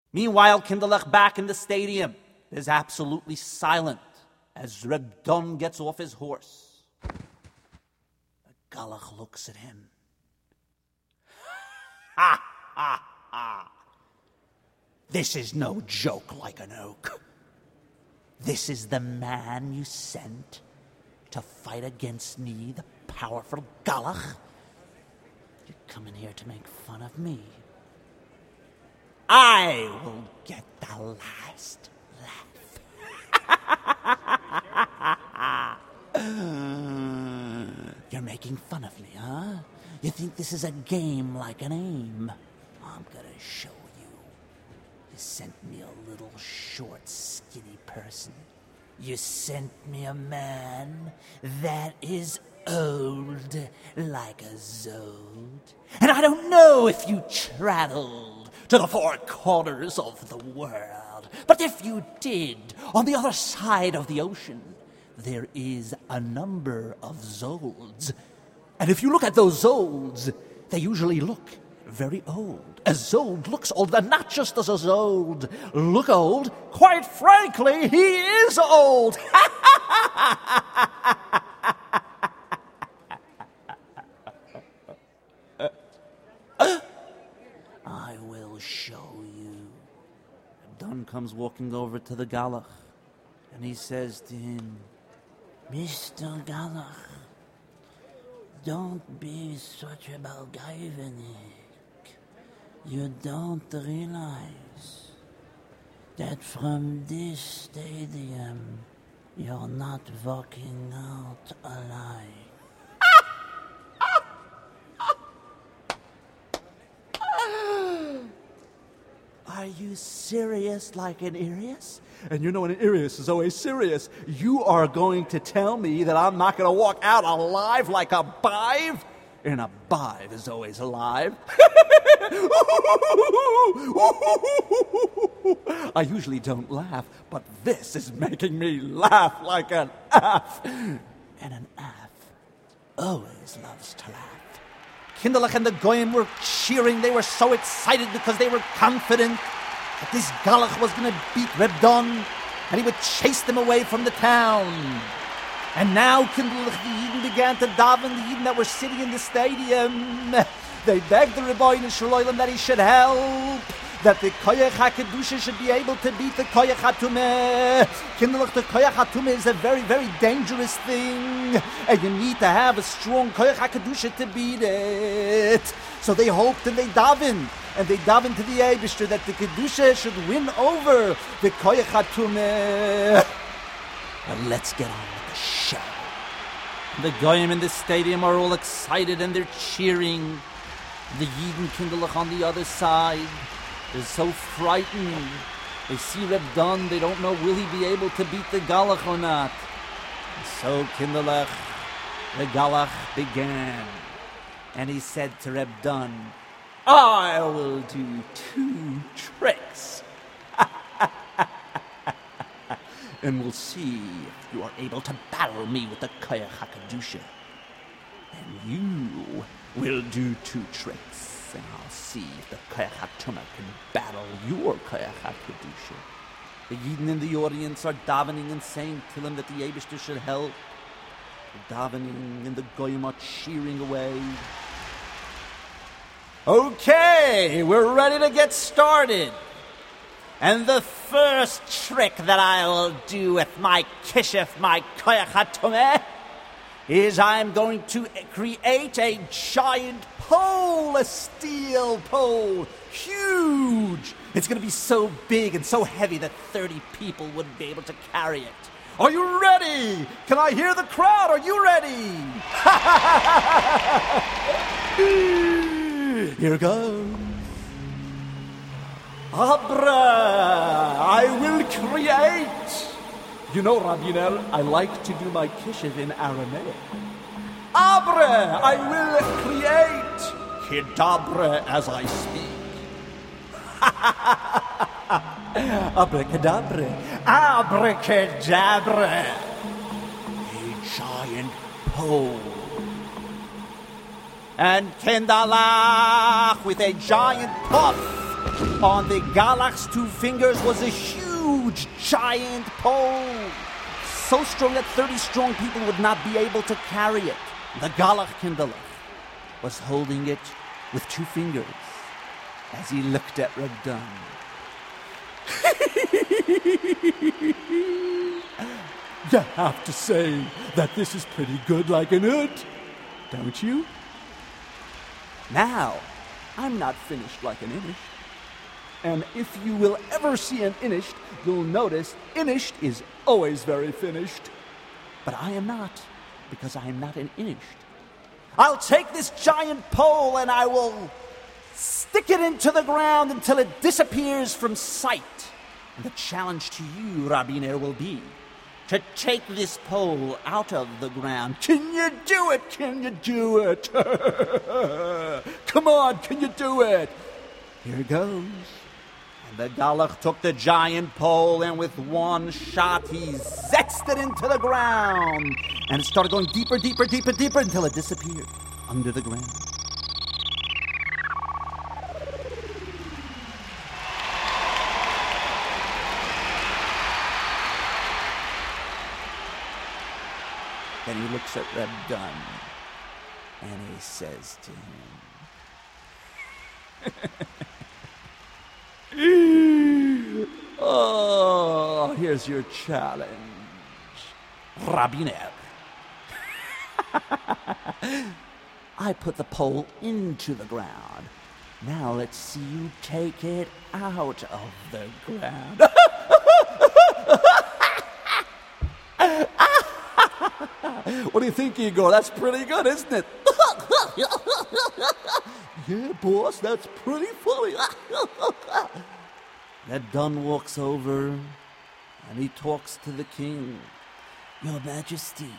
Meanwhile, Kinderlech back in the stadium is absolutely silent as Reb Don gets off his horse. The Galach looks at him. Ha, ha, ha. This is no joke like an oak. This is the man you sent to fight against me, the powerful Galach. You're coming here to make fun of me. I will get the last laugh. You're making fun of me, huh? You think this is a game like an aim? I'm gonna show you. You sent me a little short, skinny person. You sent me a man that is old like a zod. And I don't know if you traveled to the four corners of the world. But if you did, on the other side of the ocean, there is a number of zods. And if you look at those zods, they usually look very old. A zod looks old, and not just as a zod look old. Quite frankly, he is old. I will show you. Don comes walking over to the Galach, and he says to him, Mr. Galach, don't be such a balgaivenik. You don't realize that from this stadium you're not walking out alive. Are you serious like an Irius? And you know an Irius is always serious. You are going to tell me that I'm not going to walk out alive like a bive? And a bive is always alive. I usually don't laugh, but this is making me laugh like an aff. And an aff always loves to laugh. Kinderlech and the Goyim were cheering. They were so excited because they were confident that this Galach was going to beat Reb Don and he would chase them away from the town. And now Kinderlech, the Yidden began to daven, the Yidden that were sitting in the stadium. They begged the Rebbeinu Shalom that he should help, that the Koyach HaKedusha should be able to beat the Koyach HaTumeh. Kinderlech, the Koyach HaTumeh is a very, very dangerous thing, and you need to have a strong Koyach HaKedusha to beat it. So they hoped and they davened to the Eibishter that the Kedusha should win over the Koyach HaTumeh. But let's get on with the show. The Goyim in the stadium are all excited and they're cheering. The Yidden Kinderlech on the other side is so frightened. They see Reb Don, they don't know will he be able to beat the Galach or not. And so Kinderlech, the Galach began. And he said to Reb Don, I will do 2 tricks. And we'll see if you are able to battle me with the Koyach HaKedusha. And you will do 2 tricks, and I'll see if the Koyach HaTumah can battle your Koyach HaKedusha. The Yidden in the audience are davening and saying to him that the Eibishter should help. They're davening and the Goyim are cheering away. Okay, we're ready to get started. And the first trick that I will do with my kishif, my Koyach HaTumeh, is I'm going to create a giant pole, a steel pole, huge. It's going to be so big and so heavy that 30 people wouldn't be able to carry it. Are you ready? Can I hear the crowd? Are you ready? Here goes. Abra, I will create. You know, Rabinel, I like to do my kishiv in Aramaic. Abra, I will create. Hidabre as I speak. Abracadabra. Abracadabra. A giant pole. And Kendalach with a giant puff. On the Galach's 2 fingers was a huge, giant pole, so strong that 30 strong people would not be able to carry it. The Galach Kindalach was holding it with 2 fingers as he looked at Reb Dunn. You have to say that this is pretty good like an oot, don't you? Now, I'm not finished like an Inisht. And if you will ever see an Inisht, you'll notice Inisht is always very finished. But I am not, because I am not an Inisht. I'll take this giant pole and I will stick it into the ground until it disappears from sight. And the challenge to you, Rabbi Ner, will be to take this pole out of the ground. Can you do it? Can you do it? Come on, can you do it? Here goes. And the Galach took the giant pole, and with one shot, he zexed it into the ground. And it started going deeper, deeper, deeper, deeper, until it disappeared under the ground. Then he looks at Reb Dunn, and he says to him, "Oh, here's your challenge, Rabbi Ner. I put the pole into the ground. Now let's see you take it out of the ground." What do you think, Igor? That's pretty good, isn't it? Yeah, boss, that's pretty funny. That Dunn walks over, and he talks to the king. "Your Majesty,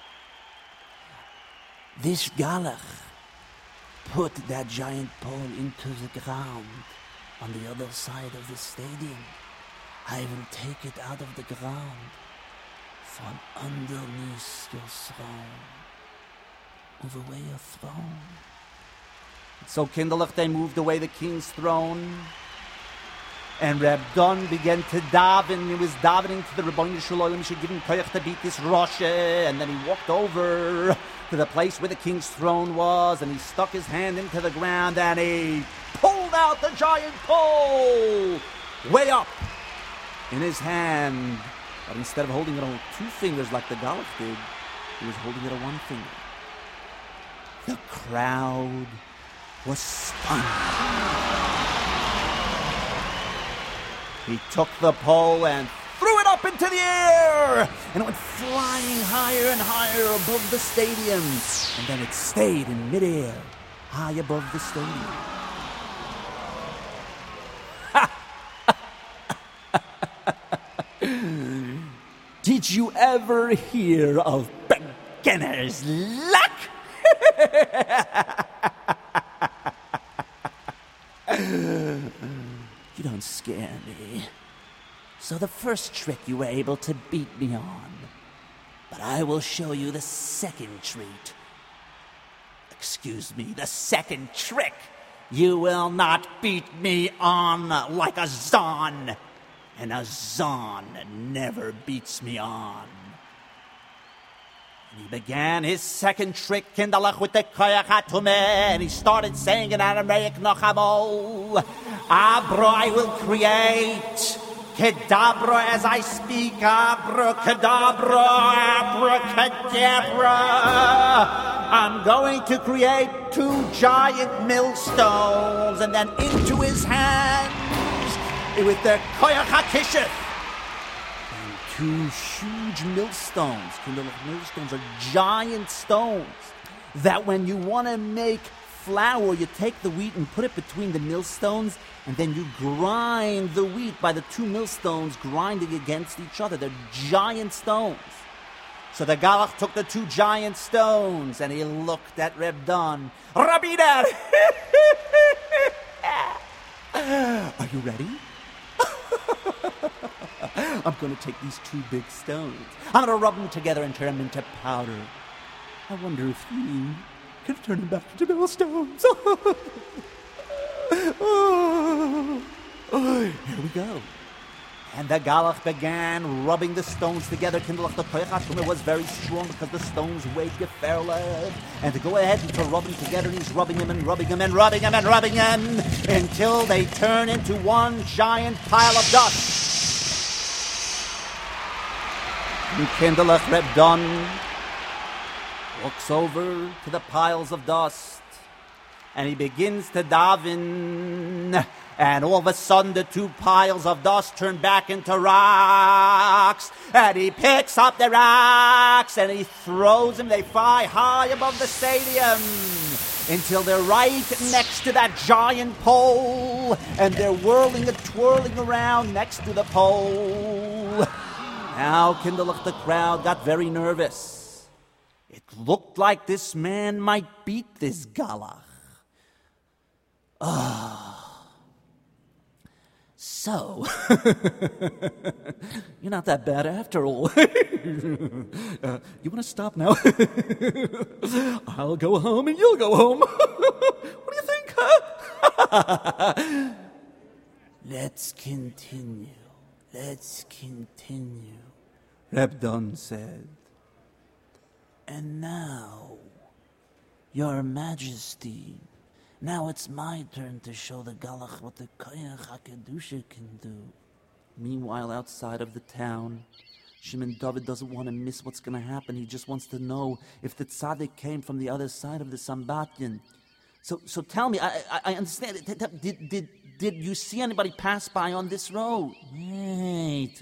this Galach put that giant pole into the ground on the other side of the stadium. I will take it out of the ground from underneath your throne. Move away your throne." So Kindalach, they moved away the king's throne, and Reb Dunn began to daven. He was davening to the Rebbeinu Shalom. He should give him koyach to beat this Rasha. And then he walked over to the place where the king's throne was, and he stuck his hand into the ground, and he pulled out the giant pole way up in his hand. But instead of holding it on 2 fingers like the Galach did, he was holding it on 1 finger. The crowd was stunned. He took the pole and threw it up into the air, and it went flying higher and higher above the stadium. And then it stayed in midair, high above the stadium. Did you ever hear of beginner's luck? You don't scare me. So the first trick you were able to beat me on. But I will show you the second treat. Excuse me, the second trick. You will not beat me on like a Zon. And a Zon never beats me on. And he began his second trick, Kindalach, with the Koyach HaTumeh, and he started saying in Aramaic, Nachamo, Abra, I will create. Kedabra, as I speak, abracadabra, abracadabra. I'm going to create 2 giant millstones, and then into his hands, with the Koyach HaKishef, and 2 huge millstones. Millstones are giant stones that when you want to make flour, you take the wheat and put it between the millstones, and then you grind the wheat by the 2 millstones grinding against each other. They're giant stones. So the Galach took the 2 giant stones, and he looked at Reb Dunn. Rabbi Ner! Are you ready? I'm going to take these 2 big stones. I'm going to rub them together and turn them into powder. I wonder if you can turn them back into millstones. Oh. Here we go. And the Galach began rubbing the stones together. Kindlach, the Koyach HaTumah was very strong because the stones weighed Geferled. And to go ahead and to rub them together, he's rubbing them and rubbing them and rubbing them and rubbing them until they turn into one giant pile of dust. And Kindlach Reb Don looks over to the piles of dust and he begins to daven. And all of a sudden, the two piles of dust turn back into rocks. And he picks up the rocks and he throws them. They fly high above the stadium until they're right next to that giant pole. And they're whirling and twirling around next to the pole. Now, Kindlach, the crowd got very nervous. It looked like this man might beat this Galach. So, you're not that bad after all. You want to stop now? I'll go home and you'll go home. What do you think, huh? Let's continue. Reb Don said. And now, Your Majesty, now it's my turn to show the Galach what the Koyach HaKedusha can do. Meanwhile, outside of the town, Shimon David doesn't want to miss what's going to happen. He just wants to know if the tzaddik came from the other side of the Sambatyon. So tell me, I understand. Did you see anybody pass by on this road? Wait.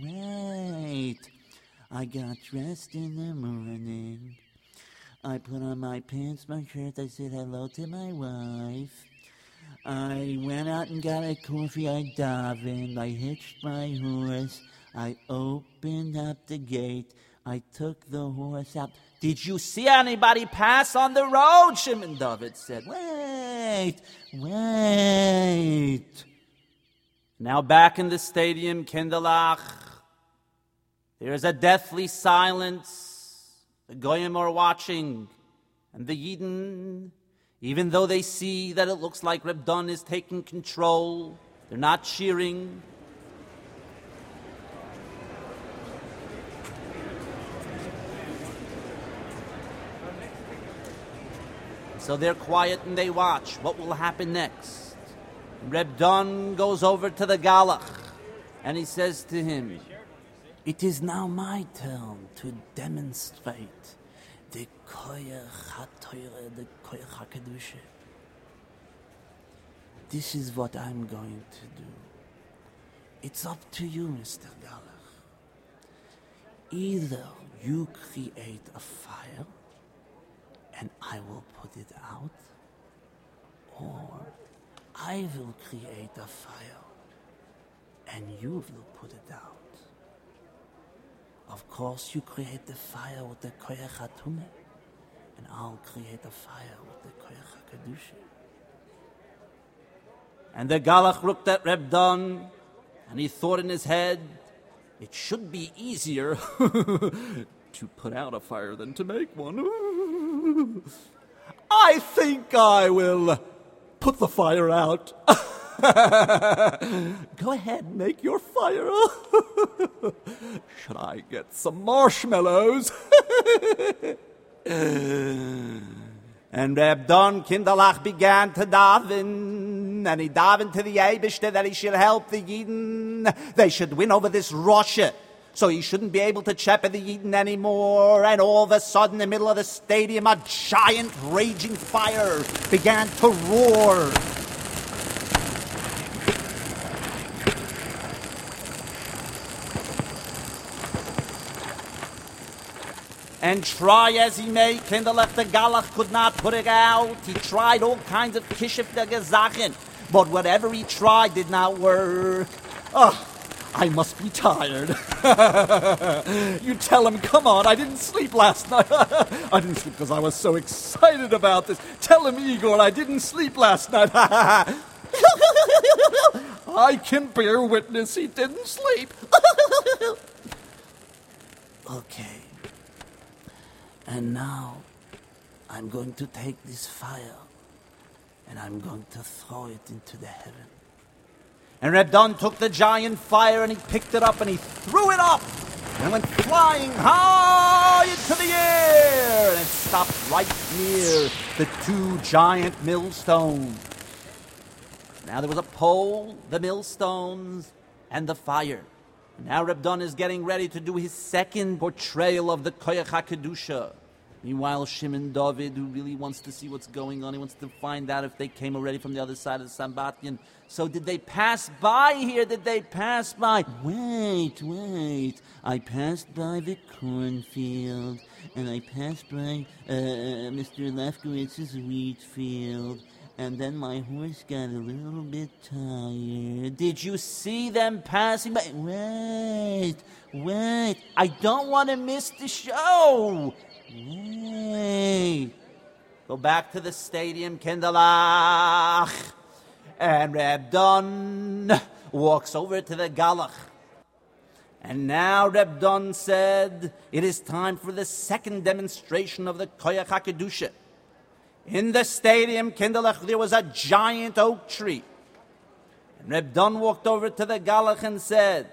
I got dressed in the morning. I put on my pants, my shirt. I said hello to my wife. I went out and got a coffee. I davened. I hitched my horse. I opened up the gate. I took the horse out. Did you see anybody pass on the road? Shimon David said. Wait. Now back in the stadium, Kindlach, there's a deathly silence. The Goyim are watching, and the Yidden, even though they see that it looks like Reb Don is taking control, they're not cheering. So they're quiet and they watch. What will happen next? Reb Don goes over to the Galach, and he says to him, "It is now my turn to demonstrate the Koyach HaTorah, the Koyach HaKedusha. This is what I'm going to do. It's up to you, Mr. Galach. Either you create a fire, and I will put it out, or I will create a fire, and you will put it out. Of course, you create the fire with the Koyach HaTumah, and I'll create a fire with the Koyach HaKedusha." And the Galach looked at Reb Don, and he thought in his head, it should be easier to put out a fire than to make one. I think I will put the fire out. Go ahead, make your fire. Should I get some marshmallows? And Reb Don Kindlach began to daven, and he davened to the Eibishter that he should help the Yidden. They should win over this Russia, so he shouldn't be able to cheper the Yidden anymore. And all of a sudden, in the middle of the stadium, a giant raging fire began to roar. And try as he may, Kindlach the Galach could not put it out. He tried all kinds of kishiftige Sachen, but whatever he tried did not work. Oh, I must be tired. You tell him, come on, I didn't sleep last night. I didn't sleep because I was so excited about this. Tell him, Igor, I didn't sleep last night. I can bear witness he didn't sleep. Okay. And now, I'm going to take this fire, and I'm going to throw it into the heaven. And Reb Don took the giant fire and he picked it up and he threw it up. And it went flying high into the air. And it stopped right near the two giant millstones. Now there was a pole, the millstones, and the fire. And now Reb Don is getting ready to do his second portrayal of the Koyach HaKedusha. Meanwhile, Shimon David, who really wants to see what's going on, he wants to find out if they came already from the other side of the Sambatyon. So did they pass by here? Did they pass by? Wait. I passed by the cornfield, and I passed by Mr. Lefkowitz's wheat field, and then my horse got a little bit tired. Did you see them passing by? Wait. I don't want to miss the show. Wait. Go back to the stadium, Kinderlach. And Reb Don walks over to the Galach. And now Reb Don said, it is time for the second demonstration of the Koyach HaKedusha. In the stadium, Kinderlach, there was a giant oak tree. And Reb Don walked over to the Galach and said,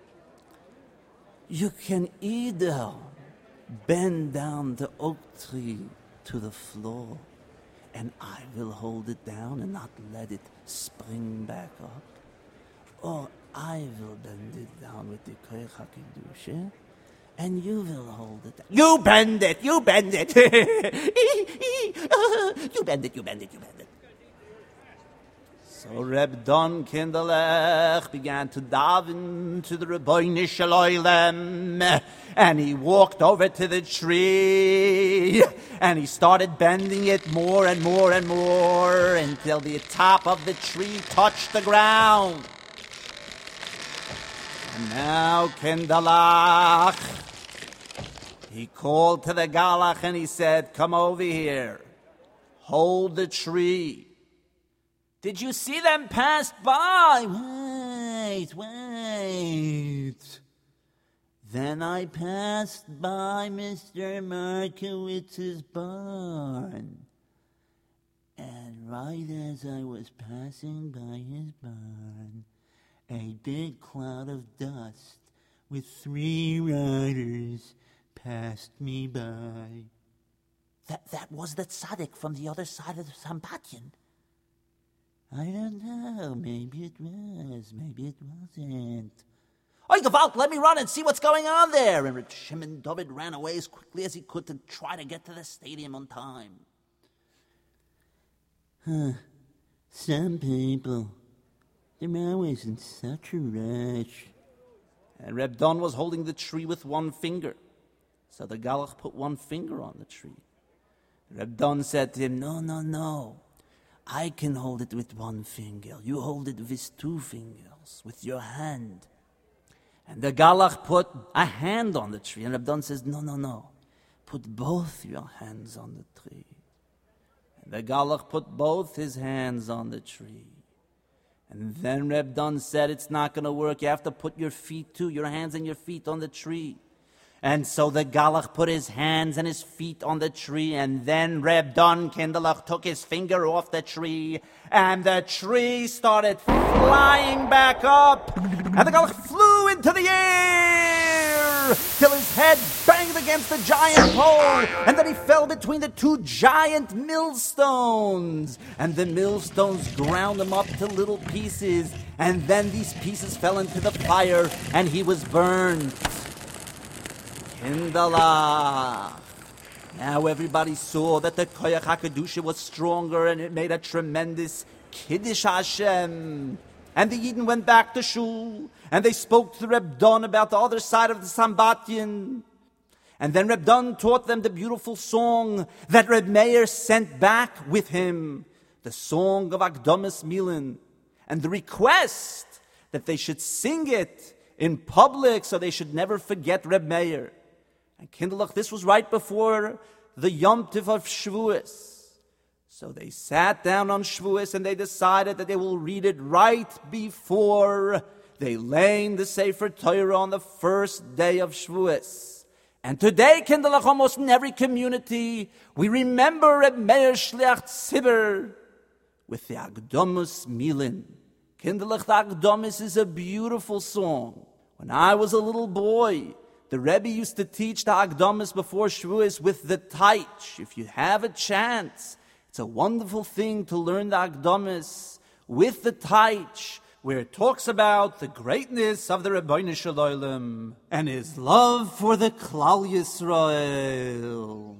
you can either bend down the oak tree to the floor, and I will hold it down and not let it spring back up, or I will bend it down with the Koyach HaKedusha, and you will hold it down. You bend it! You bend it! So Reb Don Kinderlech began to daven to the Rebbeinu Shel Olam, and he walked over to the tree, and he started bending it more and more and more until the top of the tree touched the ground. And now Kinderlech, he called to the Galach and he said, come over here, hold the tree. Did you see them pass by? Wait. Then I passed by Mr. Markowitz's barn. And right as I was passing by his barn, a big cloud of dust with 3 riders passed me by. That was the tzaddik from the other side of the Sambatyon. I don't know. Maybe it was. Maybe it wasn't. Oi, Gewalt, let me run and see what's going on there. And Shimon David ran away as quickly as he could to try to get to the stadium on time. Some people, they're always in such a rush. And Reb Don was holding the tree with one finger. So the Galach put one finger on the tree. Reb Don said to him, No. I can hold it with one finger. You hold it with 2 fingers, with your hand. And the Galach put a hand on the tree. And Reb Don says, No. Put both your hands on the tree. And the Galach put both his hands on the tree. And then Reb Don said, it's not going to work. You have to put your feet too, your hands and your feet on the tree. And so the Galach put his hands and his feet on the tree, and then Reb Don Kinderlach took his finger off the tree, and the tree started flying back up, and the Galach flew into the air till his head banged against the giant pole, and then he fell between the 2 giant millstones, and the millstones ground him up to little pieces, and then these pieces fell into the fire, and he was burned. Kinderlach. Now everybody saw that the Koyach HaKedusha was stronger, and it made a tremendous Kiddush Hashem. And the Yidden went back to Shul, and they spoke to Reb Don about the other side of the Sambatyon. And then Reb Don taught them the beautiful song that Reb Meir sent back with him, the song of Akdomas Milan, and the request that they should sing it in public so they should never forget Reb Meir. And Kinderlach, this was right before the Yom Tov of Shavuos. So they sat down on Shavuos and they decided that they will read it right before they lay in the Sefer Torah on the first day of Shavuos. And today, Kinderlach, almost in every community, we remember Reb Meir Shliach Tzibur with the Akdomus Milan. Kinderlich Akdamis is a beautiful song. When I was a little boy, the Rebbe used to teach the Akdamis before Shavuos with the Taich. If you have a chance, it's a wonderful thing to learn the Akdamis with the Taich, where it talks about the greatness of the Rebbeinu Shalom and his love for the Klal Yisrael.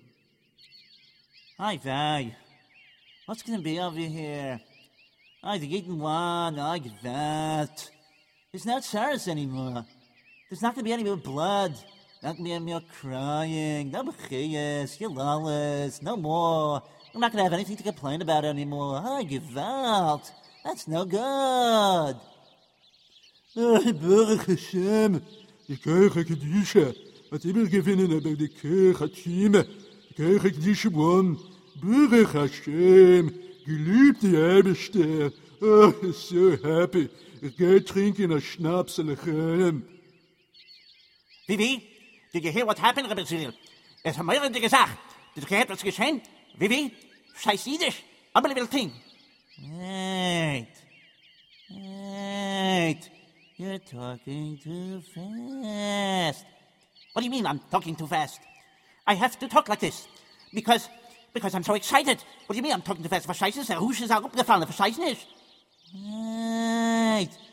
Hi, Vay. What's going to be over here? I the eating one, I get that. There's no Saras anymore. There's not going to be any more blood. Not going to be any more crying. No Bechiyas, Yalalas, no more. I'm not going to have anything to complain about anymore. I give out. That's no good. Baruch Hashem. Die Kirche Kedisha. Hat immer gewinnen aber die Kirche Hatschime. Die Kirche Kedisha won. Baruch Hashem. Geliebte Eberster. Oh, I'm so happy. Ich gehe trinken a Schnaps Lechem. Vivi, did you hear what happened, Rebbe Zil? Es haben mehrere gesagt. Did you hear what's geschehen? Vivi, scheiß Jiddisch. Unbelievable thing. Wait. You're talking too fast. What do you mean I'm talking too fast? I have to talk like this. Because I'm so excited. What do you mean I'm talking too fast? Verstehst du? Der Husch ist auch abgefallen. Verstehst du nicht? Wait.